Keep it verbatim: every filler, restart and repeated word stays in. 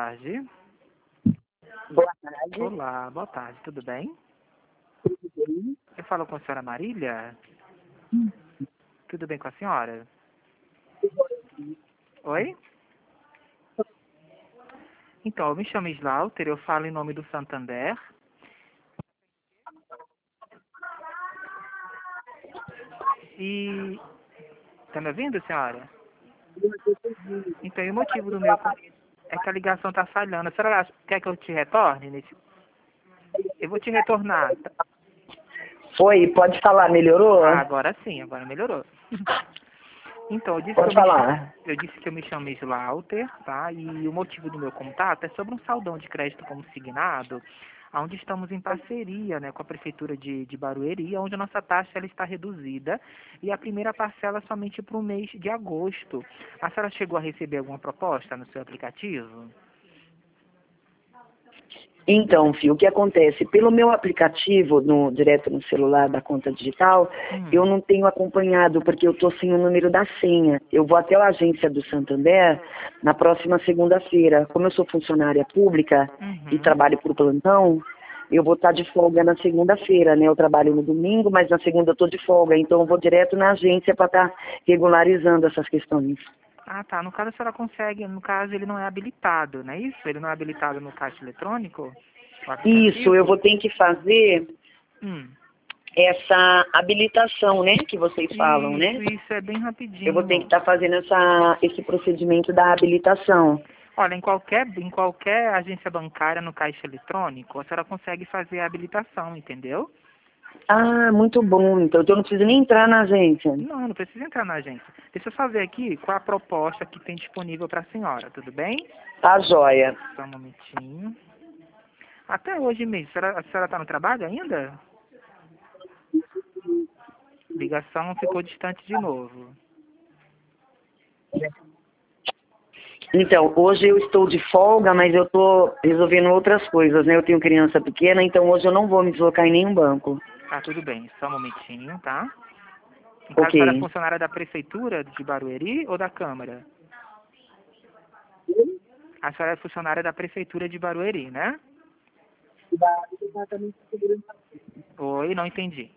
tarde. Boa tarde. Olá, boa tarde, tudo bem? Tudo bem? Eu falo com a senhora Marília? Tudo bem com a senhora? Oi? Então, eu me chamo Slaughter, eu falo em nome do Santander. E... Tá me ouvindo, senhora? Então, e o motivo do meu... É que a ligação tá falhando. A senhora quer que eu te retorne? Nesse... Eu vou te retornar. Oi, pode falar, melhorou? Ah, agora sim, agora melhorou. Então, eu disse, que Pode eu, me chamo, falar. eu disse que eu me chamo Slaughter, tá? E o motivo do meu contato é sobre um saldão de crédito consignado, onde estamos em parceria, né, com a Prefeitura de, de Barueri, onde a nossa taxa ela está reduzida e a primeira parcela é somente para o mês de agosto. A senhora chegou a receber alguma proposta no seu aplicativo? Então, filho, o que acontece? Pelo meu aplicativo, no, direto no celular da conta digital, Hum. eu não tenho acompanhado, porque eu estou sem o número da senha. Eu vou até a agência do Santander na próxima segunda-feira. Como eu sou funcionária pública e Uhum. trabalho por plantão, eu vou estar de folga na segunda-feira, né? Eu trabalho no domingo, mas na segunda eu estou de folga, então eu vou direto na agência para estar regularizando essas questões. Ah, tá. No caso, a senhora consegue, no caso, ele não é habilitado, não é isso? Ele não é habilitado no caixa eletrônico? O Isso, eu aplicativo? vou ter que fazer Hum. essa habilitação, né, que vocês falam, né? Isso, isso é bem Eu vou ter que rapidinho. estar fazendo essa, esse procedimento da habilitação. Olha, em qualquer, em qualquer agência bancária no caixa eletrônico, a senhora consegue fazer a habilitação, entendeu? Ah, muito bom. Então eu não preciso nem entrar na agência. Não, não precisa entrar na agência. Deixa eu só ver aqui qual a proposta que tem disponível para a senhora, tudo bem? Tá joia. Só um momentinho. Até hoje mesmo, a senhora, a senhora está no trabalho ainda? Ligação ficou distante de novo. Então, hoje eu estou de folga, mas eu estou resolvendo outras coisas, né? Eu tenho criança pequena, então hoje eu não vou me deslocar em nenhum banco. Tá, tudo bem, só um momentinho, tá? No caso, a senhora é Ok. funcionária da Prefeitura de Barueri ou da Câmara? A senhora é funcionária da Prefeitura de Barueri, né? Oi, não entendi.